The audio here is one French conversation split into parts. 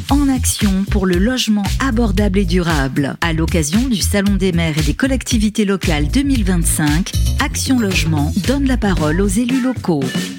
en action pour le logement abordable et durable. À l'occasion du Salon des maires et des collectivités locales 2025, Action Logement donne la parole aux élus locaux.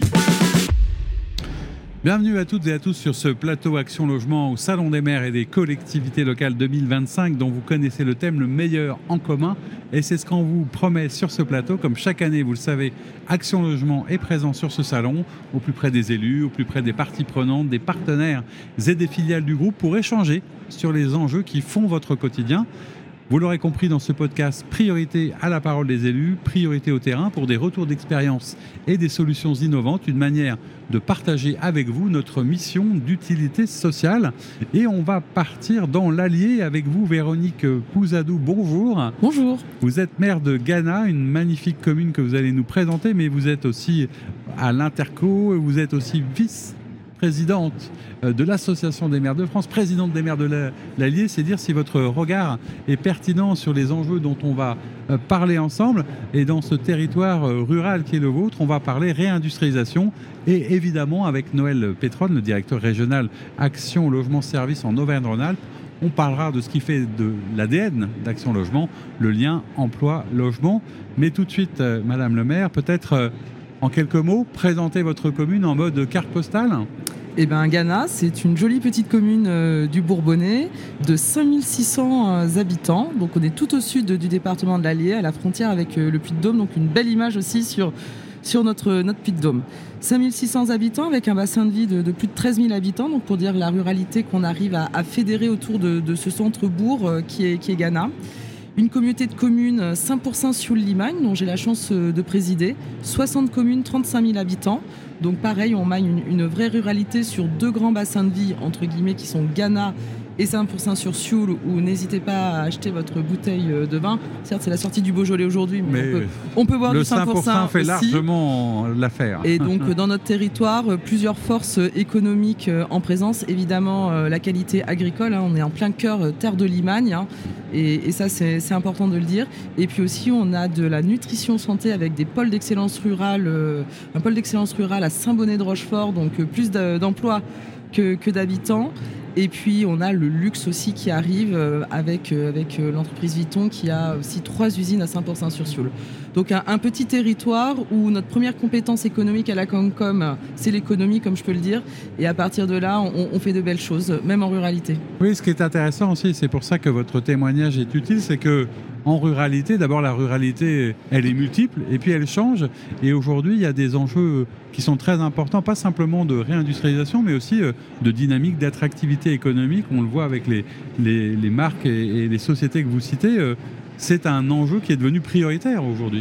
Bienvenue à toutes et à tous sur ce plateau Action Logement au Salon des maires et des collectivités locales 2025 dont vous connaissez le thème le meilleur en commun. Et c'est ce qu'on vous promet sur ce plateau. Comme chaque année, vous le savez, Action Logement est présent sur ce salon, au plus près des élus, au plus près des parties prenantes, des partenaires et des filiales du groupe pour échanger sur les enjeux qui font votre quotidien. Vous l'aurez compris dans ce podcast, priorité à la parole des élus, priorité au terrain pour des retours d'expérience et des solutions innovantes, une manière de partager avec vous notre mission d'utilité sociale. Et on va partir dans l'Allier avec vous, Véronique Pouzadou. Bonjour. Bonjour. Vous êtes maire de Gannat, une magnifique commune que vous allez nous présenter, mais vous êtes aussi à l'Interco, vous êtes aussi vice-présidente de l'Association des maires de France, présidente des maires de l'Allier. C'est dire si votre regard est pertinent sur les enjeux dont on va parler ensemble. Et dans ce territoire rural qui est le vôtre, on va parler réindustrialisation. Et évidemment, avec Noël Pétronne, le directeur régional Action Logement Service en Auvergne-Rhône-Alpes, on parlera de ce qui fait de l'ADN d'Action Logement, le lien emploi-logement. Mais tout de suite, Madame le maire, peut-être en quelques mots, présenter votre commune en mode carte postale. Eh bien, Gannat, c'est une jolie petite commune du Bourbonnais de 5600 habitants. Donc, on est tout au sud du département de l'Allier, à la frontière avec le Puy-de-Dôme. Donc, une belle image aussi sur notre Puy-de-Dôme. 5600 habitants avec un bassin de vie de plus de 13 000 habitants. Donc, pour dire la ruralité qu'on arrive à fédérer autour de ce centre-bourg qui est Gannat. Une communauté de communes 5% sur Limagne, dont j'ai la chance de présider. 60 communes, 35 000 habitants. Donc pareil, on maille une vraie ruralité sur deux grands bassins de vie, entre guillemets, qui sont Gannat et 5% sur Sioule, où n'hésitez pas à acheter votre bouteille de vin. Certes, c'est la sortie du Beaujolais aujourd'hui, mais on peut boire du 5% le 5% fait aussi. Largement l'affaire. Et donc, dans notre territoire, plusieurs forces économiques en présence. Évidemment, la qualité agricole, on est en plein cœur terre de Limagne, et ça, c'est important de le dire. Et puis aussi, on a de la nutrition santé avec des pôles d'excellence rurale, un pôle d'excellence rurale à Saint-Bonnet-de-Rochefort, donc plus d'emplois que d'habitants. Et puis, on a le luxe aussi qui arrive avec l'entreprise Vuitton qui a aussi 3 usines à 5% sur Sioule. Donc, un petit territoire où notre première compétence économique à la Comcom, c'est l'économie, comme je peux le dire. Et à partir de là, on fait de belles choses, même en ruralité. Oui, ce qui est intéressant aussi, c'est pour ça que votre témoignage est utile, c'est que en ruralité, d'abord la ruralité, elle est multiple et puis elle change. Et aujourd'hui, il y a des enjeux qui sont très importants, pas simplement de réindustrialisation, mais aussi de dynamique, d'attractivité économique. On le voit avec les marques et les sociétés que vous citez. C'est un enjeu qui est devenu prioritaire aujourd'hui.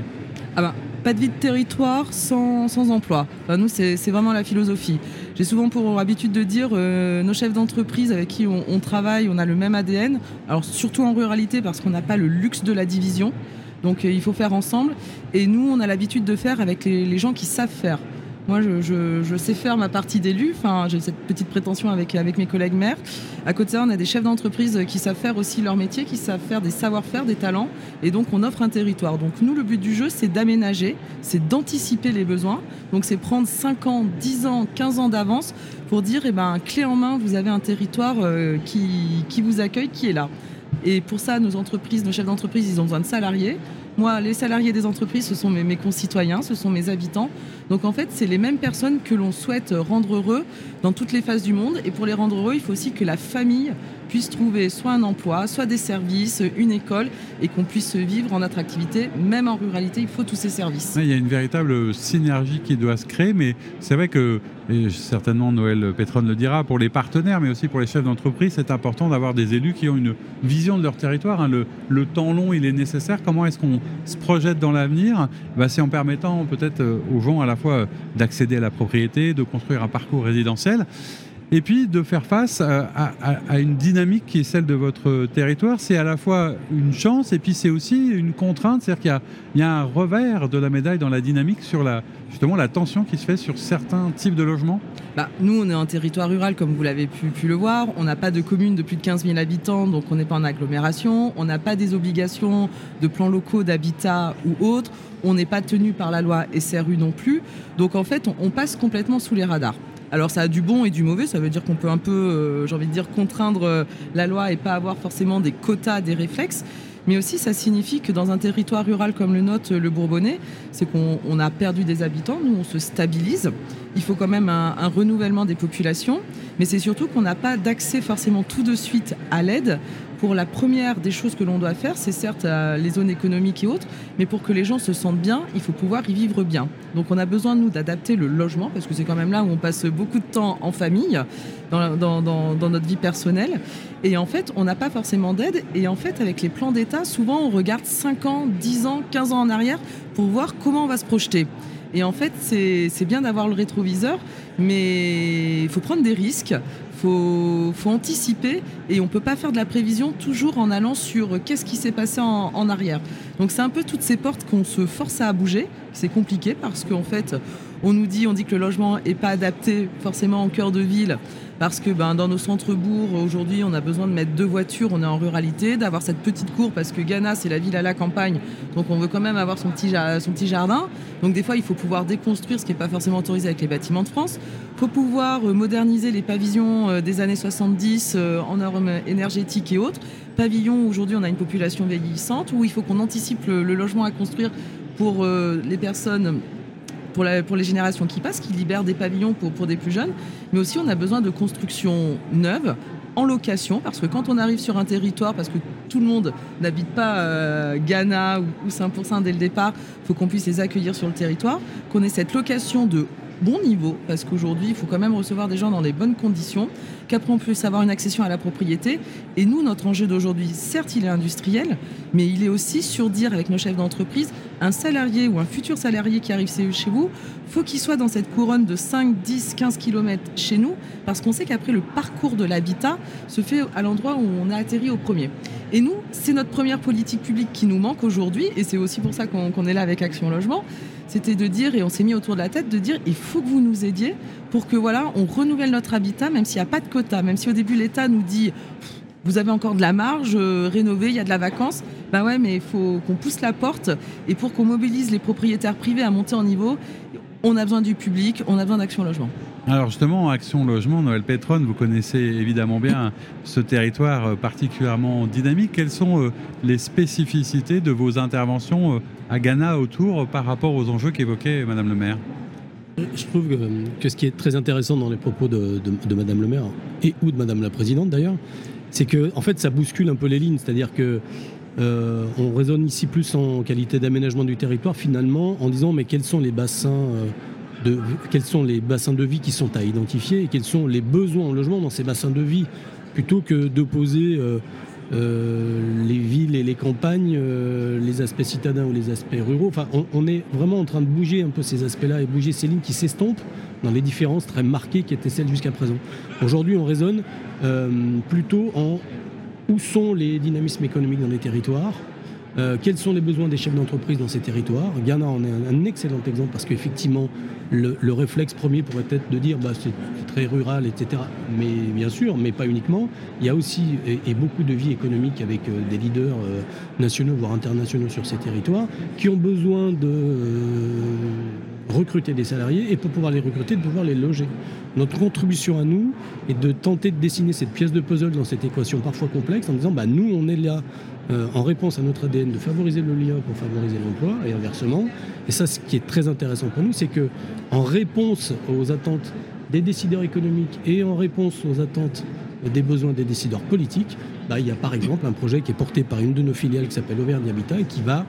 Pas de vie de territoire sans emploi. Nous, c'est vraiment la philosophie. J'ai souvent pour habitude de dire nos chefs d'entreprise avec qui on travaille, on a le même ADN. Alors surtout en ruralité parce qu'on n'a pas le luxe de la division. Donc il faut faire ensemble. Et nous, on a l'habitude de faire avec les gens qui savent faire. Moi, je sais faire ma partie d'élu. Enfin, j'ai cette petite prétention avec mes collègues maires. À côté de ça, on a des chefs d'entreprise qui savent faire aussi leur métier, qui savent faire des savoir-faire, des talents. Et donc, on offre un territoire. Donc, nous, le but du jeu, c'est d'aménager, c'est d'anticiper les besoins. Donc, c'est prendre 5 ans, 10 ans, 15 ans d'avance pour dire, clé en main, vous avez un territoire qui vous accueille, qui est là. Et pour ça, nos chefs d'entreprise, ils ont besoin de salariés. Moi, les salariés des entreprises, ce sont mes concitoyens, ce sont mes habitants. Donc en fait, c'est les mêmes personnes que l'on souhaite rendre heureux dans toutes les phases du monde. Et pour les rendre heureux, il faut aussi que la famille puisse trouver soit un emploi, soit des services, une école, et qu'on puisse vivre en attractivité. Même en ruralité, il faut tous ces services. Il y a une véritable synergie qui doit se créer, mais c'est vrai que, et certainement Noël Pétronne le dira, pour les partenaires, mais aussi pour les chefs d'entreprise, c'est important d'avoir des élus qui ont une vision de leur territoire. Le temps long, il est nécessaire. Comment est-ce qu'on se projette dans l'avenir? C'est en permettant peut-être aux gens à la fois d'accéder à la propriété, de construire un parcours résidentiel, et puis de faire face à une dynamique qui est celle de votre territoire. C'est à la fois une chance et puis c'est aussi une contrainte, c'est-à-dire qu'il y a un revers de la médaille dans la dynamique sur justement la tension qui se fait sur certains types de logements. Nous, on est un territoire rural, comme vous l'avez pu le voir. On n'a pas de commune de plus de 15 000 habitants, donc on n'est pas en agglomération. On n'a pas des obligations de plans locaux d'habitat ou autres. On n'est pas tenu par la loi SRU non plus. Donc en fait, on passe complètement sous les radars. Alors ça a du bon et du mauvais, ça veut dire qu'on peut un peu, j'ai envie de dire, contraindre la loi et pas avoir forcément des quotas, des réflexes. Mais aussi, ça signifie que dans un territoire rural comme le nôtre, le Bourbonnais, c'est qu'on a perdu des habitants, nous on se stabilise. Il faut quand même un renouvellement des populations, mais c'est surtout qu'on n'a pas d'accès forcément tout de suite à l'aide. Pour la première des choses que l'on doit faire, c'est certes les zones économiques et autres, mais pour que les gens se sentent bien, il faut pouvoir y vivre bien. Donc on a besoin, nous, d'adapter le logement, parce que c'est quand même là où on passe beaucoup de temps en famille, dans notre vie personnelle. Et en fait, on n'a pas forcément d'aide. Et en fait, avec les plans d'État, souvent, on regarde 5 ans, 10 ans, 15 ans en arrière pour voir comment on va se projeter. Et en fait, c'est bien d'avoir le rétroviseur, mais il faut prendre des risques, faut anticiper, et on ne peut pas faire de la prévision toujours en allant sur qu'est-ce qui s'est passé en arrière. Donc c'est un peu toutes ces portes qu'on se force à bouger. C'est compliqué parce qu'en fait, on dit que le logement n'est pas adapté forcément en cœur de ville, parce que dans nos centres-bourgs, aujourd'hui, on a besoin de mettre 2 voitures, on est en ruralité, d'avoir cette petite cour, parce que Ghana, c'est la ville à la campagne, donc on veut quand même avoir son petit jardin. Donc des fois, il faut pouvoir déconstruire ce qui n'est pas forcément autorisé avec les bâtiments de France. Il faut pouvoir moderniser les pavillons des années 70 en normes énergétiques et autres. Pavillons, aujourd'hui, on a une population vieillissante, où il faut qu'on anticipe le logement à construire pour les personnes, pour les générations qui passent, qui libèrent des pavillons pour des plus jeunes. Mais aussi, on a besoin de constructions neuves, en location, parce que quand on arrive sur un territoire, parce que tout le monde n'habite pas Ghana ou 5% dès le départ, il faut qu'on puisse les accueillir sur le territoire, qu'on ait cette location de bon niveau, parce qu'aujourd'hui, il faut quand même recevoir des gens dans les bonnes conditions, qu'après on puisse avoir une accession à la propriété. Et nous, notre enjeu d'aujourd'hui, certes, il est industriel, mais il est aussi sur dire avec nos chefs d'entreprise, un salarié ou un futur salarié qui arrive chez vous, faut qu'il soit dans cette couronne de 5, 10, 15 km chez nous, parce qu'on sait qu'après, le parcours de l'habitat se fait à l'endroit où on a atterri au premier. Et nous, c'est notre première politique publique qui nous manque aujourd'hui, et c'est aussi pour ça qu'on est là avec Action Logement. C'était de dire, et on s'est mis autour de la tête, de dire il faut que vous nous aidiez pour que on renouvelle notre habitat, même s'il n'y a pas de quota, même si au début l'État nous dit vous avez encore de la marge, rénover, il y a de la vacance. Ouais, mais il faut qu'on pousse la porte, et pour qu'on mobilise les propriétaires privés à monter en niveau, on a besoin du public, on a besoin d'Action Logement. Alors justement, Action Logement, Noël Pétronne, vous connaissez évidemment bien ce territoire particulièrement dynamique. Quelles sont les spécificités de vos interventions à Ghana autour par rapport aux enjeux qu'évoquait Madame le maire ? Je trouve que ce qui est très intéressant dans les propos de Madame le maire, ou de Madame la présidente d'ailleurs, c'est que en fait ça bouscule un peu les lignes, c'est-à-dire que on raisonne ici plus en qualité d'aménagement du territoire finalement, en disant mais quels sont les bassins de vie qui sont à identifier et quels sont les besoins en logement dans ces bassins de vie, plutôt que d'opposer les villes et les campagnes, les aspects citadins ou les aspects ruraux. Enfin, on est vraiment en train de bouger un peu ces aspects-là et bouger ces lignes qui s'estompent dans les différences très marquées qui étaient celles jusqu'à présent. Aujourd'hui, on raisonne plutôt en où sont les dynamismes économiques dans les territoires, quels sont les besoins des chefs d'entreprise dans ces territoires. Ghana en est un excellent exemple parce qu'effectivement, le réflexe premier pourrait être de dire c'est très rural, etc. Mais bien sûr, mais pas uniquement. Il y a aussi et beaucoup de vie économique avec des leaders nationaux, voire internationaux sur ces territoires, qui ont besoin de recruter des salariés et pour pouvoir les recruter, de pouvoir les loger. Notre contribution à nous est de tenter de dessiner cette pièce de puzzle dans cette équation parfois complexe en disant nous on est là en réponse à notre ADN de favoriser le lien pour favoriser l'emploi et inversement. Et ça, ce qui est très intéressant pour nous, c'est que en réponse aux attentes des décideurs économiques et en réponse aux attentes des besoins des décideurs politiques, il y a par exemple un projet qui est porté par une de nos filiales qui s'appelle Auvergne Habitat et qui va,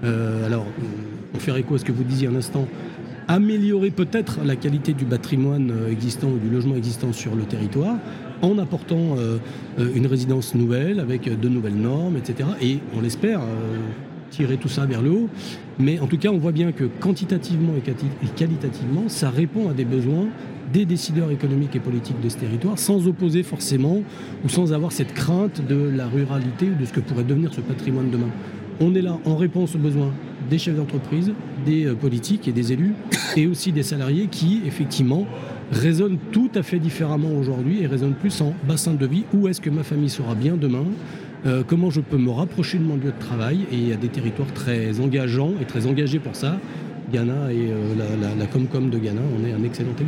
pour faire écho à ce que vous disiez un instant, améliorer peut-être la qualité du patrimoine existant ou du logement existant sur le territoire en apportant une résidence nouvelle avec de nouvelles normes, etc. Et on l'espère tirer tout ça vers le haut. Mais en tout cas, on voit bien que quantitativement et qualitativement, ça répond à des besoins des décideurs économiques et politiques de ce territoire, sans opposer forcément ou sans avoir cette crainte de la ruralité ou de ce que pourrait devenir ce patrimoine demain. On est là en réponse aux besoins des chefs d'entreprise, des politiques et des élus, et aussi des salariés qui, effectivement, raisonnent tout à fait différemment aujourd'hui et raisonnent plus en bassin de vie. Où est-ce que ma famille sera bien demain ? Comment je peux me rapprocher de mon lieu de travail ? Et il y a des territoires très engageants et très engagés pour ça. Ghana et la Comcom de Ghana, on est un excellent exemple.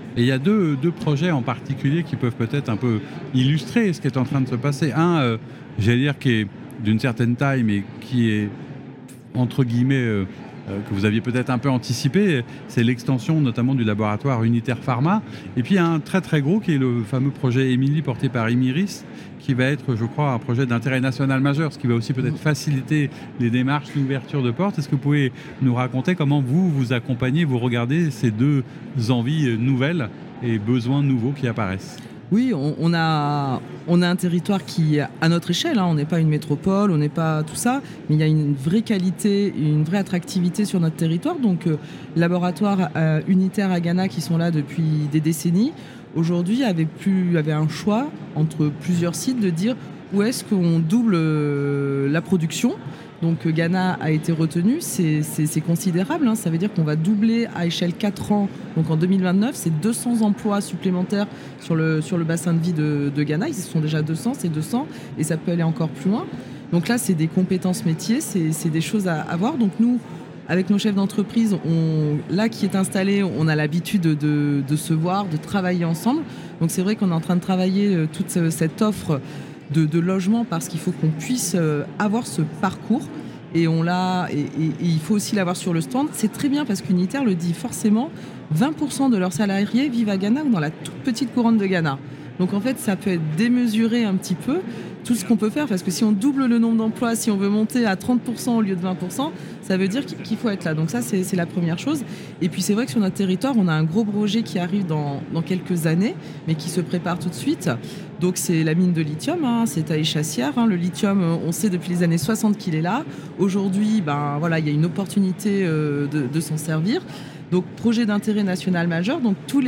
Et il y a deux projets en particulier qui peuvent peut-être un peu illustrer ce qui est en train de se passer. Un, j'allais dire, qui est d'une certaine taille, mais qui est, entre guillemets, que vous aviez peut-être un peu anticipé, c'est l'extension notamment du laboratoire Unitaire Pharma. Et puis il y a un très très gros qui est le fameux projet Émilie porté par Emiris, qui va être, je crois, un projet d'intérêt national majeur, ce qui va aussi peut-être faciliter les démarches d'ouverture de portes. Est-ce que vous pouvez nous raconter comment vous accompagnez, vous regardez ces deux envies nouvelles et besoins nouveaux qui apparaissent ? Oui, on a un territoire qui, à notre échelle, on n'est pas une métropole, on n'est pas tout ça, mais il y a une vraie qualité, une vraie attractivité sur notre territoire. Donc, laboratoires unitaires à Ghana qui sont là depuis des décennies, aujourd'hui avaient un choix entre plusieurs sites de dire où est-ce qu'on double la production. Donc Ghana a été retenu, c'est considérable, ça veut dire qu'on va doubler à échelle 4 ans, donc en 2029, c'est 200 emplois supplémentaires sur le bassin de vie de Ghana, ils sont déjà 200, c'est 200, et ça peut aller encore plus loin. Donc là, c'est des compétences métiers, c'est des choses à voir. Donc nous, avec nos chefs d'entreprise, là qui est installé, on a l'habitude de se voir, de travailler ensemble. Donc c'est vrai qu'on est en train de travailler toute cette offre de logement parce qu'il faut qu'on puisse avoir ce parcours et il faut aussi l'avoir sur le stand. C'est très bien parce qu'Unitaire le dit forcément, 20% de leurs salariés vivent à Ghana ou dans la toute petite couronne de Ghana. Donc en fait, ça peut être démesuré un petit peu tout ce qu'on peut faire parce que si on double le nombre d'emplois, si on veut monter à 30% au lieu de 20%, ça veut dire qu'il faut être là. Donc ça, c'est la première chose. Et puis c'est vrai que sur notre territoire, on a un gros projet qui arrive dans quelques années, mais qui se prépare tout de suite. Donc c'est la mine de lithium, c'est à Échassières. Le lithium, on sait depuis les années 60 qu'il est là. Aujourd'hui, il y a une opportunité de s'en servir. Donc projet d'intérêt national majeur, donc tout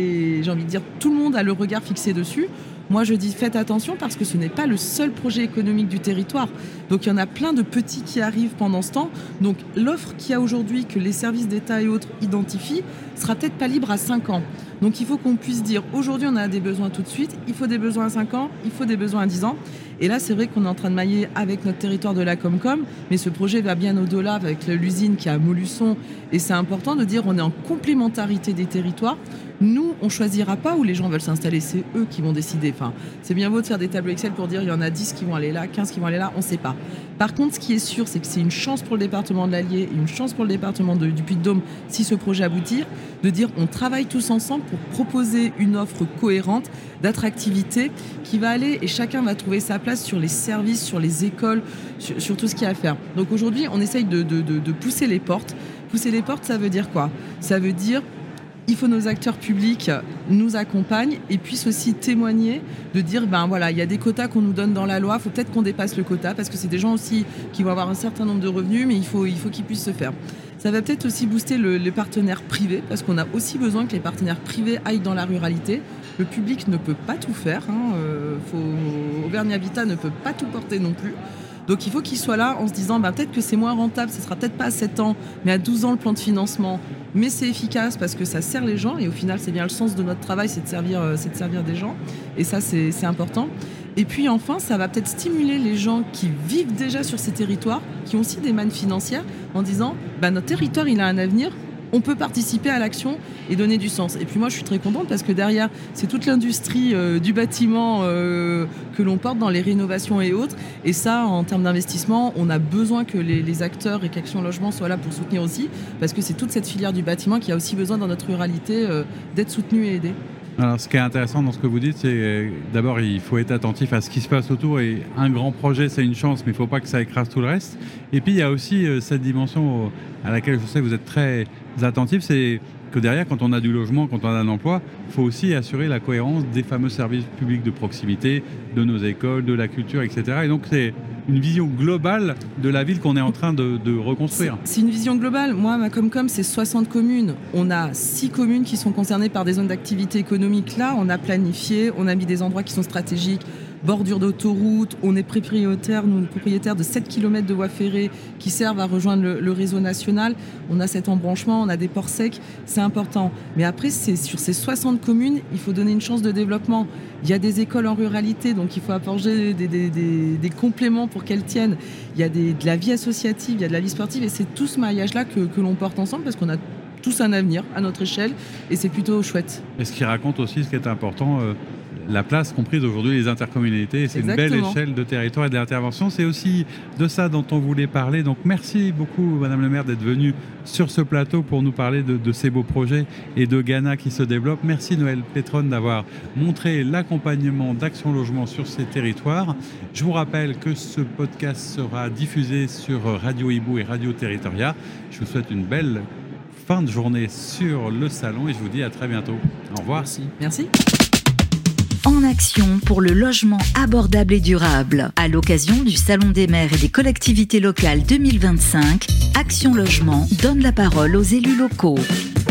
le monde a le regard fixé dessus. Moi je dis faites attention parce que ce n'est pas le seul projet économique du territoire. Donc il y en a plein de petits qui arrivent pendant ce temps. Donc l'offre qu'il y a aujourd'hui, que les services d'État et autres identifient, sera peut-être pas libre à 5 ans. Donc il faut qu'on puisse dire aujourd'hui on a des besoins tout de suite, il faut des besoins à 5 ans, il faut des besoins à 10 ans. Et là, c'est vrai qu'on est en train de mailler avec notre territoire de la Comcom, mais ce projet va bien au-delà avec l'usine qui est à Montluçon. Et c'est important de dire on est en complémentarité des territoires. Nous, on ne choisira pas où les gens veulent s'installer, c'est eux qui vont décider. Enfin, c'est bien beau de faire des tableaux Excel pour dire il y en a 10 qui vont aller là, 15 qui vont aller là, on ne sait pas. Par contre, ce qui est sûr, c'est que c'est une chance pour le département de l'Allier et une chance pour le département du Puy-de-Dôme, si ce projet aboutit, de dire on travaille tous ensemble pour proposer une offre cohérente, d'attractivité, qui va aller et chacun va trouver sa place sur les services, sur les écoles, sur tout ce qu'il y a à faire. Donc aujourd'hui, on essaye de pousser les portes. Pousser les portes, ça veut dire quoi ? Ça veut dire il faut que nos acteurs publics nous accompagnent et puissent aussi témoigner, de dire il y a des quotas qu'on nous donne dans la loi, il faut peut-être qu'on dépasse le quota parce que c'est des gens aussi qui vont avoir un certain nombre de revenus, mais il faut qu'ils puissent se faire. Ça va peut-être aussi booster les partenaires privés parce qu'on a aussi besoin que les partenaires privés aillent dans la ruralité. Le public ne peut pas tout faire, Auvergne Habitat ne peut pas tout porter non plus. Donc il faut qu'ils soient là en se disant peut-être que c'est moins rentable, ce sera peut-être pas à 7 ans, mais à 12 ans le plan de financement. Mais c'est efficace parce que ça sert les gens et au final c'est bien le sens de notre travail, c'est de servir des gens. Et ça c'est important. Et puis enfin, ça va peut-être stimuler les gens qui vivent déjà sur ces territoires, qui ont aussi des mannes financières, en disant notre territoire il a un avenir, on peut participer à l'action et donner du sens. Et puis moi je suis très contente parce que derrière c'est toute l'industrie du bâtiment que l'on porte dans les rénovations et autres. Et ça, en termes d'investissement, on a besoin que les acteurs et qu'Action Logement soient là pour soutenir aussi, parce que c'est toute cette filière du bâtiment qui a aussi besoin dans notre ruralité d'être soutenue et aidée. Alors, ce qui est intéressant dans ce que vous dites, c'est d'abord, il faut être attentif à ce qui se passe autour. Et un grand projet, c'est une chance, mais il ne faut pas que ça écrase tout le reste. Et puis, il y a aussi cette dimension à laquelle je sais que vous êtes très attentif, c'est que derrière, quand on a du logement, quand on a un emploi, il faut aussi assurer la cohérence des fameux services publics de proximité, de nos écoles, de la culture, etc. Et donc, c'est une vision globale de la ville qu'on est en train de reconstruire. C'est une vision globale. Moi, ma Comcom, c'est 60 communes. On a 6 communes qui sont concernées par des zones d'activité économique. Là, on a planifié, on a mis des endroits qui sont stratégiques, bordure d'autoroute, on est propriétaire de 7 km de voies ferrées qui servent à rejoindre le réseau national. On a cet embranchement, on a des ports secs, c'est important. Mais après, c'est sur ces 60 communes, il faut donner une chance de développement. Il y a des écoles en ruralité, donc il faut apporter des compléments pour qu'elles tiennent. Il y a de la vie associative, il y a de la vie sportive, et c'est tout ce maillage-là que l'on porte ensemble, parce qu'on a tous un avenir à notre échelle et c'est plutôt chouette. Et ce qui raconte aussi ce qui est important, la place qu'ont prise aujourd'hui les intercommunalités. C'est une belle échelle de territoire et d'intervention. C'est aussi de ça dont on voulait parler. Donc merci beaucoup, Madame le maire, d'être venue sur ce plateau pour nous parler de ces beaux projets et de Ghana qui se développe. Merci Noël Pétronne d'avoir montré l'accompagnement d'Action Logement sur ces territoires. Je vous rappelle que ce podcast sera diffusé sur Radio Hibou et Radio Territoria. Je vous souhaite une belle fin de journée sur le salon et je vous dis à très bientôt. Au revoir. Merci. En action pour le logement abordable et durable. À l'occasion du Salon des maires et des collectivités locales 2025, Action Logement donne la parole aux élus locaux.